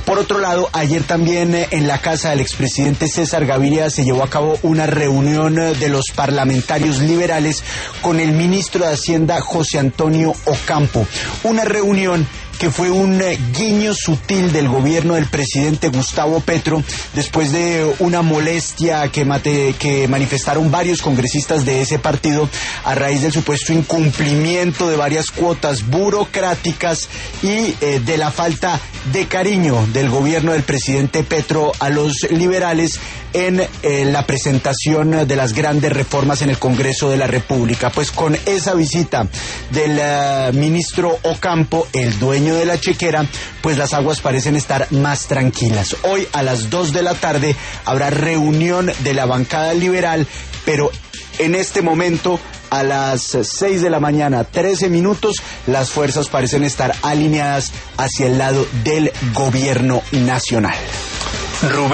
Por otro lado, ayer también en la casa del expresidente César Gaviria se llevó a cabo una reunión de los parlamentarios liberales con el ministro de Hacienda José Antonio Ocampo. Una reunión que fue un guiño sutil del gobierno del presidente Gustavo Petro después de una molestia que manifestaron varios congresistas de ese partido a raíz del supuesto incumplimiento de varias cuotas burocráticas y de la falta de cariño del gobierno del presidente Petro a los liberales en la presentación de las grandes reformas en el Congreso de la República. Pues con esa visita del ministro Ocampo, el dueño de la chequera, pues las aguas parecen estar más tranquilas. Hoy a las 2 de la tarde habrá reunión de la bancada liberal, pero en este momento, a las 6 de la mañana, 13 minutos, las fuerzas parecen estar alineadas hacia el lado del gobierno nacional.